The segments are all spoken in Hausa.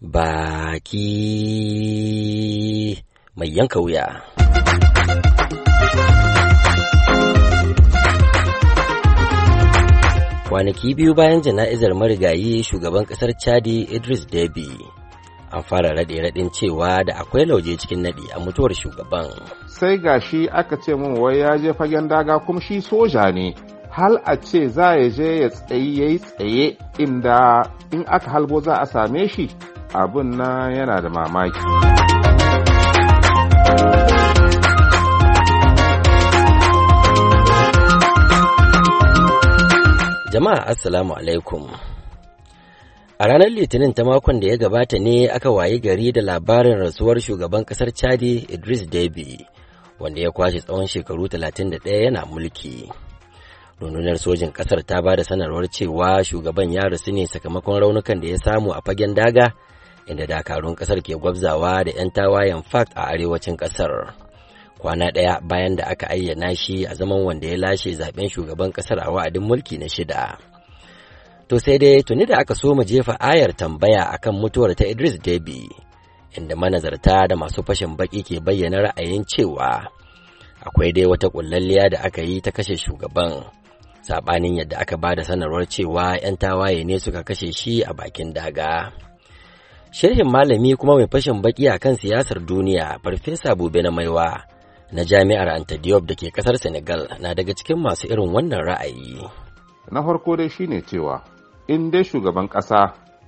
baki mai yanka wuya. Kwanaki biyu bayan jana'izar marigayi shugaban ƙasar Chadi Idris Deby, an fara raɗe-raɗin cewa da akwai lauje cikin naɗi a mutuwar shugaban. Sai gashi aka ce min wai ya je fagen daga kuma shi soja ne. Hal a ce za ya je ya yi tsaye inda in aka halbo za a same shi, abin nan yana da mamaki. Jama'a assalamu alaikum. A ranar Litinin ta makon da ya gabata ne aka wayi gari da labarin rasuwar shugaban kasar Chadi Idris Deby, wanda ya kwashe tsawon shekaru 31 yana mulki. Rundunar sojin kasar ta ba da sanarwar cewa shugaban ya rasu ne sakamakon raunukan da ya samu a fagen daga, inda dakarun kasar ke gwabzawa da 'yan tawayen FARC a arewacin kasar. Kwana ɗaya bayan da aka ayyana shi a zaman wanda ya lashe zaben shugaban kasar a wa'adin mulki na 6. To sai dai tuni da aka so mu jefa ayar tambaya akan mutuwar ta Idris Deby, inda manazarta da masu fashin baki ke bayyana ra'ayin cewa akwai dai wata kullalliya da aka yi ta kashe shugaban, sabanin yadda aka ba da sanarwar cewa 'yan tawaye ne suka kashe shi a bakin daga. Shehin malami kuma mai fashin baki akan siyasar duniya Farfesa Bube na Maiwa na Jami'ar Anta Diop da ke kasar Senegal na daga cikin masu irin wannan ra'ayi. Na farko dai shine cewa in dai shugaban ƙasa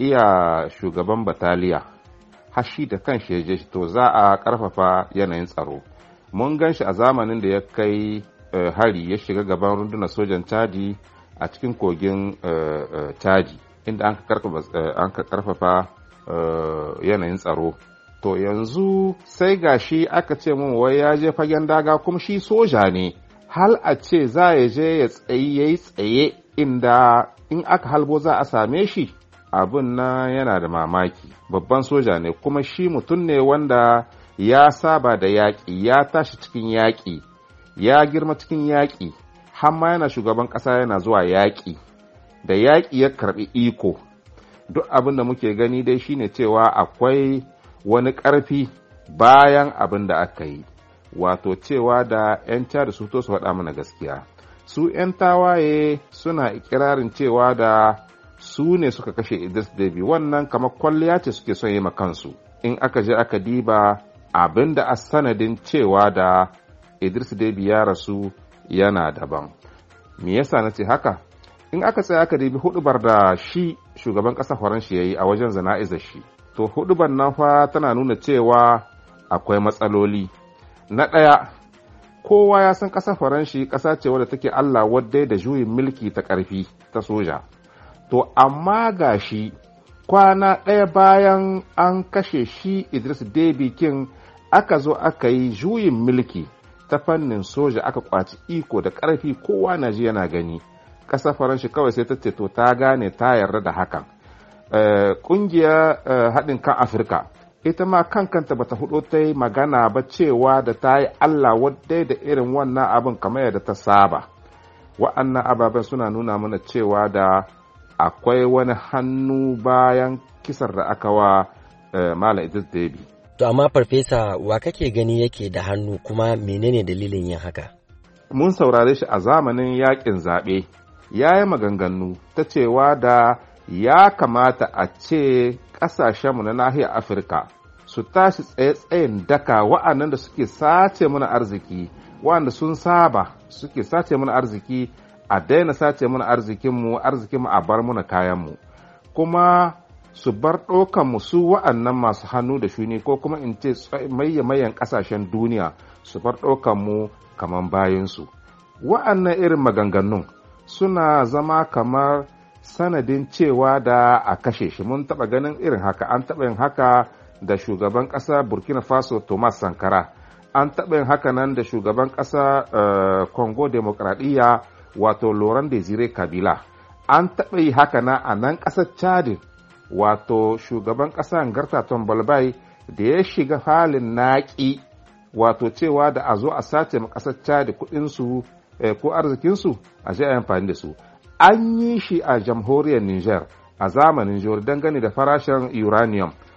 iya shugaban bataliya hashi da kan shi je to za a ƙarfafa yanayin tsaro. Mun gan shi a zamanin da ya kai hari ya shiga gaban rundunar sojan Chadi a cikin kogin Chadi inda an ka ƙarfafa yanayin tsaro. To yanzu sai gashi aka ce min wai ya je fagen daga kuma shi soja ne. Hal a ce za ya je ya yi tsaye inda in aka halbo za a same shi, abin nan yana da mamaki. Babban soja ne kuma shi mutum ne wanda ya saba da yaƙi, ya tashi cikin yaƙi, ya girma cikin yaƙi, har ma yana shugaban ƙasa yana zuwa yaƙi, da yaƙi ya karɓi iko. Duk abin da muke gani dai shine cewa akwai wani ƙarfi bayan abin da aka yi, wato cewa da 'yan Chad su to su faɗa mana gaskiya. Su 'yan tawaye suna ikirarin cewa da su ne suka kashe Idris Deby, wannan kamar kwalliya ce suke son yi ma kansu. In aka je aka diba abin da a sanadin cewa da Idris Deby ya rasu yana daban. Me yasa na ce haka? In aka tsaya aka dibi hudubar da shi shugaban ƙasa Faransa ya yi a wajen zana'izar shi, to hudubar nan fa tana nuna cewa akwai matsaloli. Na ɗaya, kowa ya san ƙasar Faranshi ƙasa ce wadda take Allah wadda da juyin mulki ta ƙarfi ta soja. To amma ga shi kwana ɗaya bayan an kashe shi Idris Deby kin aka zo aka yi juyin mulki ta fannin soja, aka kwaci iko da ƙarfi, kowa na ji yana gani. Ƙasar Faranshi kawai sai ta ce to ta gane ta yarda da hakan. Ƙungiyar haɗin kan Afirka ita ma kankanta bata hudo ta yi magana ba cewa da ta yi Allah wadda da irin wannan abin kamar yadda ta saba. Wa'annan ababen suna nuna mana cewa da akwai wani hannu bayan kisar da aka wa Malam Idris Deby. To amma Farfesa, wa kake gani yake da hannu kuma menene dalilin yin haka? Mun saurare shi a zamanin yakin zaɓe, ya yi maganganu ta cewa da ya kamata a ce ƙasashenmu na nahiyar Afirka su tashi tsaye-tsayen daka wa'annan da suke sace mana arziki, wa'anda sun saba suke sace mana arziki, a daina sace mana arzikinmu a bar mana kayanmu, kuma su bar ɗaukanmu su wa'annan masu hannu da shuni, ko kuma in ce mayan ƙasashen duniya su bar ɗaukanmu kamar bayansu. Wa'annan irin maganganun suna zama kamar sanadin cewa da a kashe shi. Mun taɓa ganin irin haka, an taɓa yin haka da shugaban ƙasa Burkina Faso Thomas Sankara, an taɓa yin haka nan da shugaban ƙasa Congo Demokradiyya wato Laurent Desire Kabila, an taɓa yi haka nan a nan ƙasar Chad wato shugaban ƙasa Ngarta Tombalbay da ya shiga halin naƙi, wato cewa da a zo a sace ma ƙasar Chad kuɗinsu ko arzikinsu a je a amfani da su. An yi shi a jamhuriyar Niger a zamanin Jori dangane da farashin uranium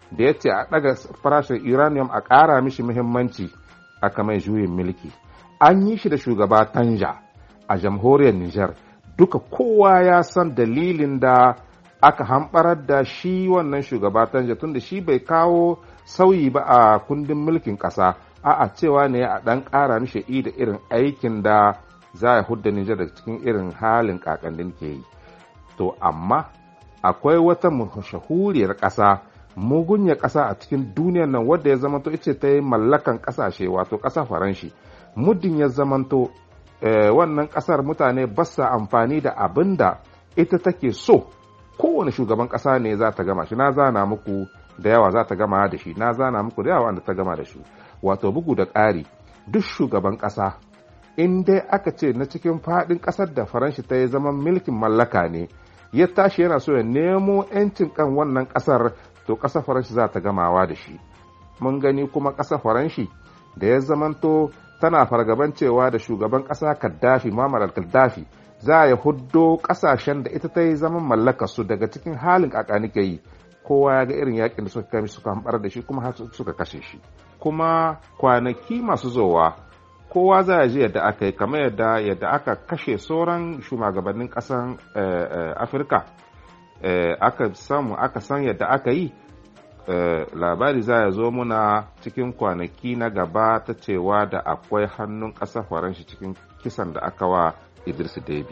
da ya ce a ɗaga farashin uranium a ƙara mishi muhimmanci aka mai juyin mulki. An yi shi da shugaba Tanja a jamhuriyar Nijar. Duka kowa ya san dalilin da aka hamɓarar da shi wannan shugaba Tanja, tun da shi bai kawo sauyi ba a kundin mulkin ƙasa, a'a cewa ne a ɗan ƙara mishi da irin aikin da za a hudda Nijar da cikin irin halin kakandin ke yi. To amma akwai wata mashahuriyar ƙasa, mugunyar ƙasa a cikin duniyar nan wadda ya zamanto ita ta yi mallakan ƙasashe, wato ƙasa Faranshi. Muddin ya zamanto wannan ƙasar mutane ba sa amfani da abin da ita take so, kowane shugaban ƙasa ne za ta gama shi. Na zana muku da yawa za ta gama da shi, na zana muku da yawa wanda ta gama da shi. Wato bugu da ƙari, duk shugaban ƙasa in dai aka ce na cikin faɗin ƙasar da Faranshi ta yi zaman mulkin mallaka ne, ya tashi yana so ya nemo 'yancin kan wannan ƙasar, to ƙasar Faranshi za ta gamawa da shi. Mun gani kuma ƙasar Faranshi da ya zamanto tana fargaban cewa da shugaban ƙasa Kaddafi, Muammar al-Gaddafi, za ya huddo ƙasashen da ita ta yi zaman mallaka su daga cikin halin kakanike yi. Kowa ya ga irin yakin da suka kai suka hambar da shi kuma har suka kashe shi. Kuma kwanaki masu zowa kowa za ya ji yadda aka yi, kamar yadda aka kashe sauran shugabannin ƙasan Afirka, aka san yadda aka yi. Labari za ya zo muna cikin kwanaki na gaba ta cewa da akwai hannun ƙasar Faransa cikin kisan da aka wa Idris Deby.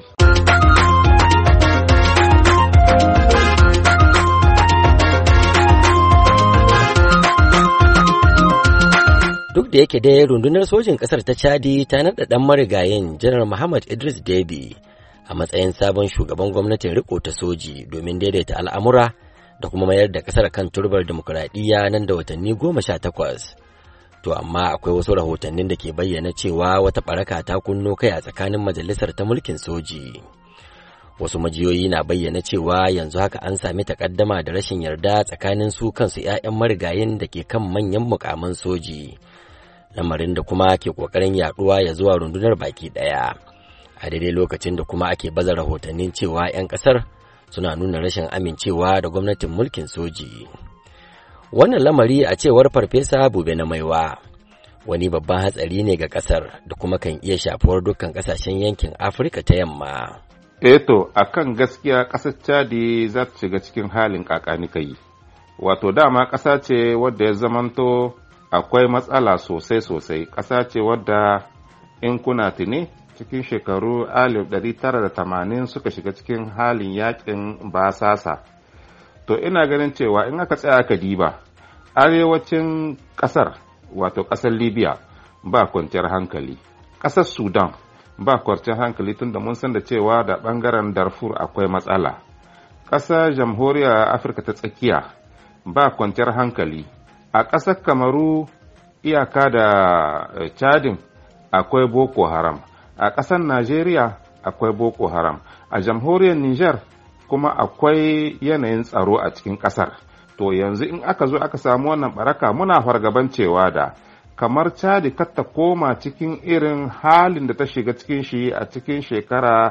Duk da yake dai rundunar sojin ƙasar ta Chadi ta naɗa ɗan marigayin Janar Muhammad Idris Deby a matsayin sabon shugaban gwamnatin riko ta soji domin daidaita al'amura da kuma mayar da ƙasar kan turbar demokuraɗiyya nan da watanni 18. To amma akwai wasu rahotannin da ke bayyana cewa wata ɓaraka ta kunno kai a tsakanin majalisar ta mulkin soji. Wasu majiyoyi na bayyana cewa yanzu haka an sami takaddama da rashin yarda tsakanin su kansu 'ya'yan marigayin da ke kan manyan mukaman soji. Lamarin da kuma ke ƙoƙarin yaɗuwa ya zuwa rundunar baki ɗaya. A daidai lokacin da kuma ake baza rahotannin cewa 'yan ƙasar suna nuna rashin amincewa da gwamnatin mulkin soji. Wannan lamari a cewar Farfesa Bube na Maiwa wani babban hatsari ne ga ƙasar da kuma kan iya shafuwar dukkan ƙasashen yankin Afirka ta yamma. Eto, a kan gaskiya ƙasar Chadi za ta shiga cikin halin kakanikai. Wato dama ƙasa ce wadda ya zamanto akwai matsala sosai. Ƙasa ce wadda in kuna tuni cikin shekaru 1980 suka shiga cikin halin yakin basasa. To ina ganin cewa in aka tsaya aka diba arewacin ƙasar, wato ƙasar Libya ba kwanciyar hankali, ƙasar Sudan ba kwanciyar hankali tunda mun san da cewa da ɓangaren Darfur akwai matsala, ƙasar jamhuriyar Afirka ta tsakiya ba kwanciyar hankali, a ƙasar Kamaru iyaka da Chadin akwai Boko Haram, a ƙasar Najeriya akwai Boko Haram, a jamhuriyar Niger kuma akwai yanayin tsaro a cikin ƙasar. To yanzu in aka zo aka samu wannan baraka muna fargaban cewa da kamar Chadi kar ta koma cikin irin halin da ta shiga cikin shi a cikin shekara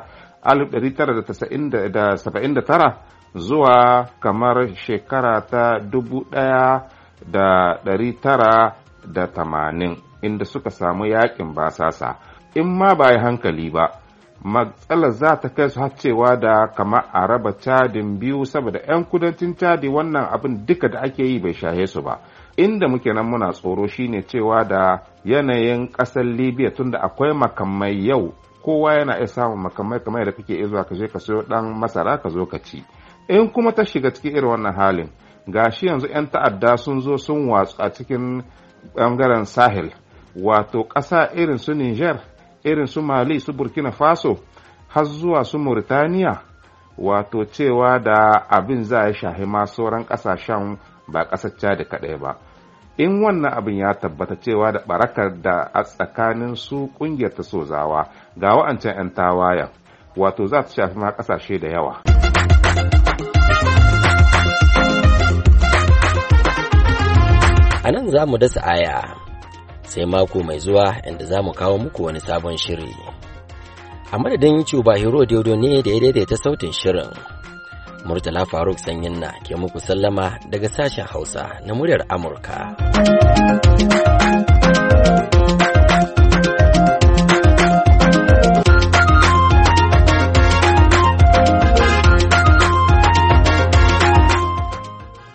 1979 zuwa kamar shekara ta 1980 inda suka samu yakin basasa. In ma ba yi hankali ba, matsalar za ta kai su cewa da kama a raba Chadin biyu, saboda 'yan kudancin Chadi wannan abin duka da ake yi bai shahe su ba. Inda muke nan muna tsoro shine cewa da yanayin ƙasar Libya tunda akwai makamai yau, kowa yana iya samun makamai kamar da kake iya zuwa ka je ka sayo dan masara ka zo ka ci. In kuma ta shiga cikin irin wannan halin, gashi yanzu 'yan ta'adda sun zo sun watsu a cikin bangaren Sahel, wato ƙasa irin su Niger, irin su Mali, su Burkina Faso, har zuwa su Mauritania, wato cewa da abin za a shahi ma sauran ƙasashen ba ƙasar Chad kaɗai ba. In wannan abin ya tabbata cewa da barakar da a tsakanin su ƙungiyar ta sozawa ga wa'ancan 'yan tawayan, wato za ta shafi ma ƙasashe da yawa. A nan za mu dasa aya. Sai mako mai zuwa inda za mu kawo muku wani sabon shiri. A madadin Cuba Hero Diodo ne da ya daidaita sautin shirin. Murtala Faruk Sanyinna ke muku sallama daga sashen Hausa na muryar Amurka.